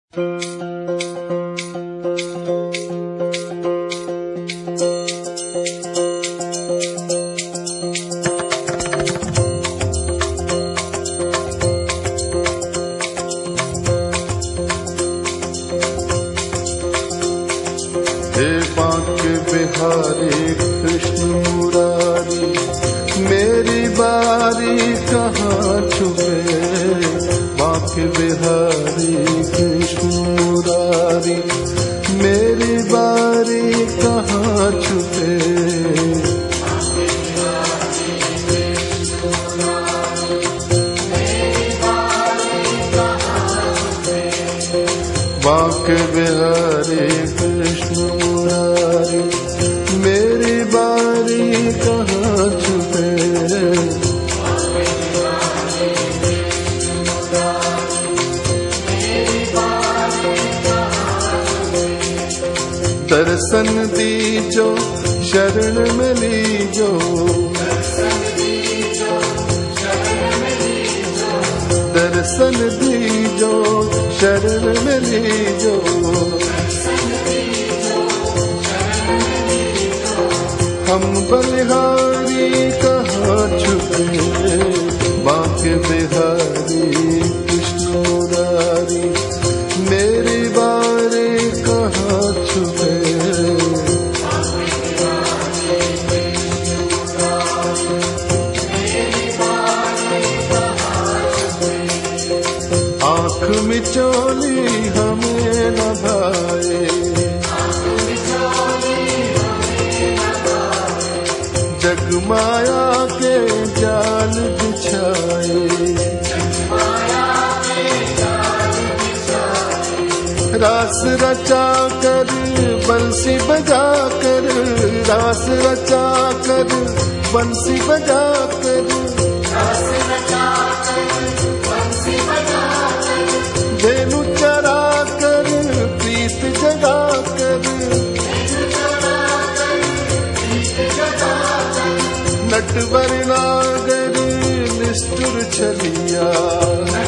हे बांके बिहारी कृष्ण मुरारी, मेरी बारी कहाँ छुपे। बांके बिहारी कृष्ण मुरारी, मेरी बारी कहाँ छुपे। बांके बिहारी कृष्ण मुरारी, मेरी बारी कहाँ छुपे। दर्शन दीजो शरण में लीजो, दर्शन दीजो शरण में लीजो। हम बलिहारी कहाँ छुपे। बांके बिहारी कृष्ण मुरारी, मेरी बारी कहाँ छुपे। आँख मिचौली हमें न भाए, जग माया के जाल बिछाए। रास रचा कर बंसी बजा कर, रास रचा कर बंसी बजा कर। धेनु चरा कर प्रीत जगा कर, नटवर नागर निष्ठुर छलिया।